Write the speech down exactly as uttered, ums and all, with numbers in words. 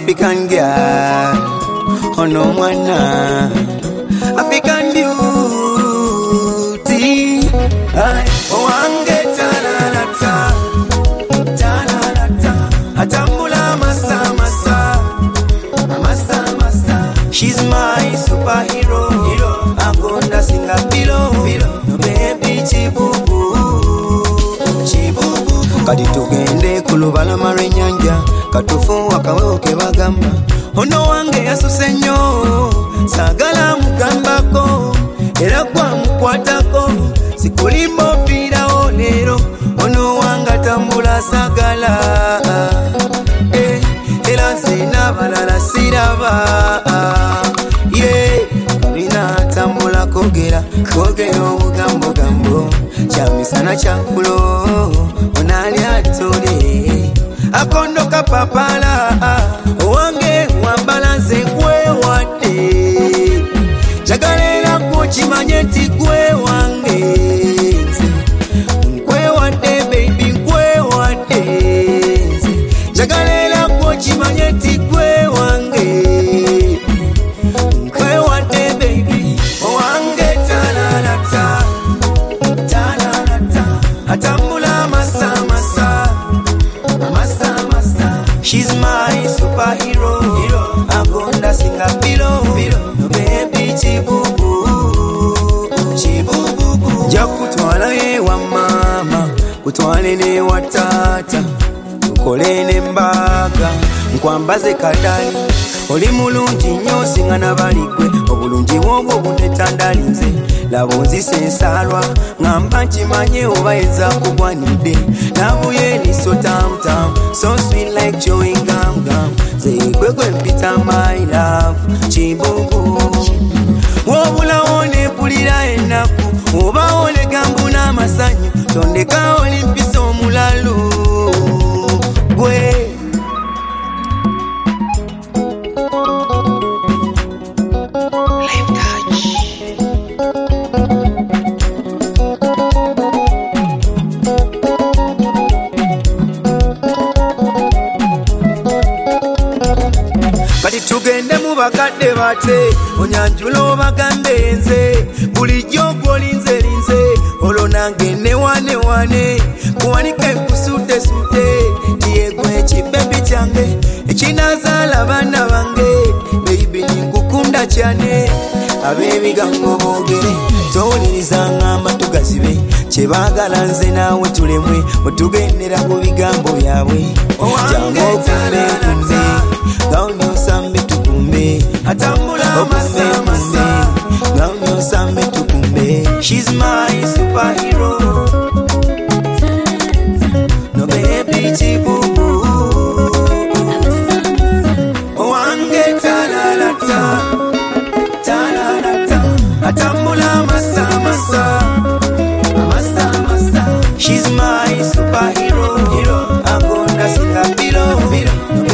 African girl, oh no mwana, African beauty. Oh ange talalata, talalata, atambula masa masa, masa masa. She's my superhero, hero. Agonda singa below, below. No baby chibubu, chibubu. Kadi tugende kulubala marenyanja, katufu wakawoke bagamba. Ono wange yasuse nnyo, sagala mugambako, era kwa mukwatako, sikulimbo pirawo leero. Ono wange tambula sagala, eh, era nze n'abalala siraba. Yeah, kalina tambula kogera, kogera obugambo gambo, kyamisana kyakulo, onali atole, akondo kapapala, owange wambalanze kwe wate, jagalera kuchimanye ti kwe wange, kwe wate baby kwe wate, jagalera kuchimanye ti kwe wange, kwe wate baby, owange talalata, talalata, atambula masa masa, masa masa. She's my superhero, hero. Agonda singa below, below. No baby chibubu, chibubu. Jakutwala ye wa mama, kutwale ne wa tata, tukole ne mbaga, nkwambaze kadali. Oli mulungi nnyo singa nabaligwe, obulungi bwobwo bunetandalinze. Labo nzise ensalwa, ngamba nkimanye oba enza kugwanidde. Nabuye liso tam tam, so sweet like chewing gum gum. Zegwe gwe mpita my love, chibubu. Wobula wone pulira enaku, oba wone gambu n'amasanyu, tondeka oli mpisa omulalu. Gwe kati tugende mu bakadde bate, onyanjulo bagambe nze, bulijjo gwolinze linze, olwo nange ne wane wane, kuwanike kusute sute, tiye gwe kibebi kyange, ekinazaala baana bange, baby nkukunda cyane, ab'ebigango boogere, towuliriza ngamba tugazibe, kyebaagala nze naawe tulemwe, otugendera ku bigambo byabwe, jangu okumbe kumbe, gaunyo sambe tukumbe, atambula masa masa, gaunyo sambe tukumbe. She's my superhero, no baby chibubu, owange talalata, talalata, atambula masa masa, masa masa. She's my superhero, hero. Agonda singa below, below.